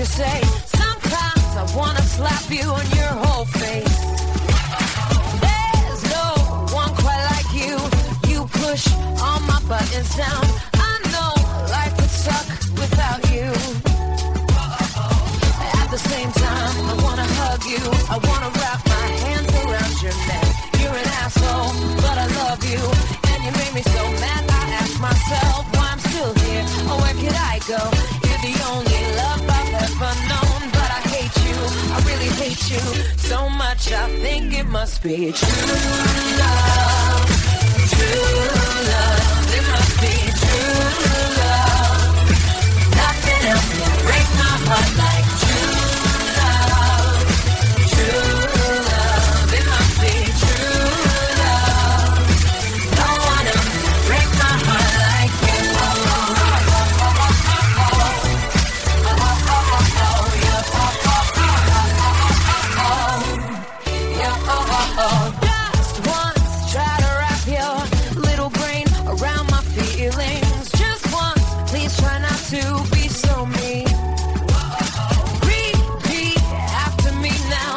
you say. Sometimes I wanna slap you on your whole face. There's no one quite like you. You push all my buttons down. I know life would suck without you. At the same time, I wanna hug you. I wanna wrap my hands around your neck. You're an asshole, but I love you. And you made me so mad, I ask myself why I'm still here. Or where could I go? You're the only love I've ever known. But I hate you, I really hate you so much, I think it must be true love. True love, it must be true love. Nothing else can break my heart like true love. True love, it must be true love. No one else can break my heart like you. Just once, try to wrap your little brain around my feelings. Just once, please try not to be so mean. Repeat after me now.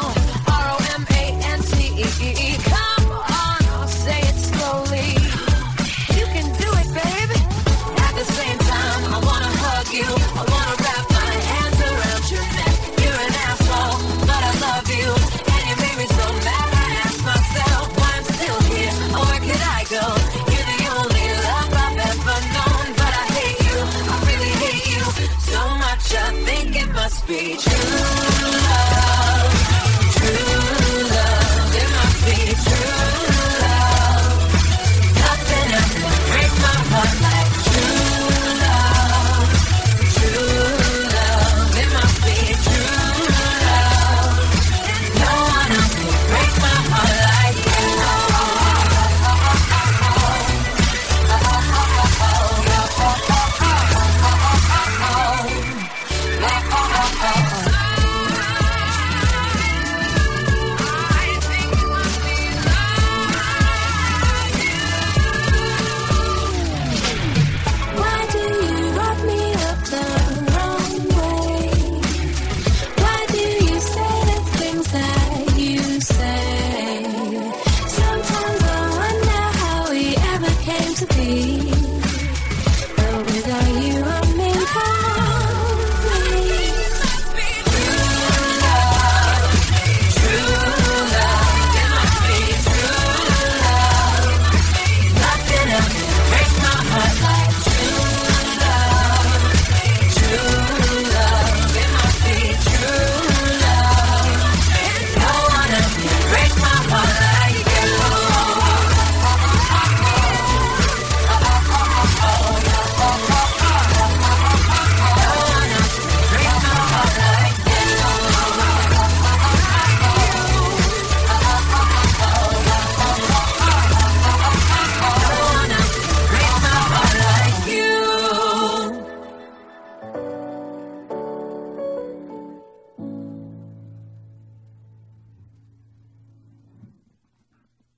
ROMANCE. Come on, I'll say it slowly. You can do it, baby. At the same time, I wanna hug you. I wanna wrap my hands around your neck. You're an asshole, but I love you. And you made me so mad, I ask myself why I'm still here. Or where could I go? You're the only love I've ever known. But I hate you, I really hate you so much, I think it must be true.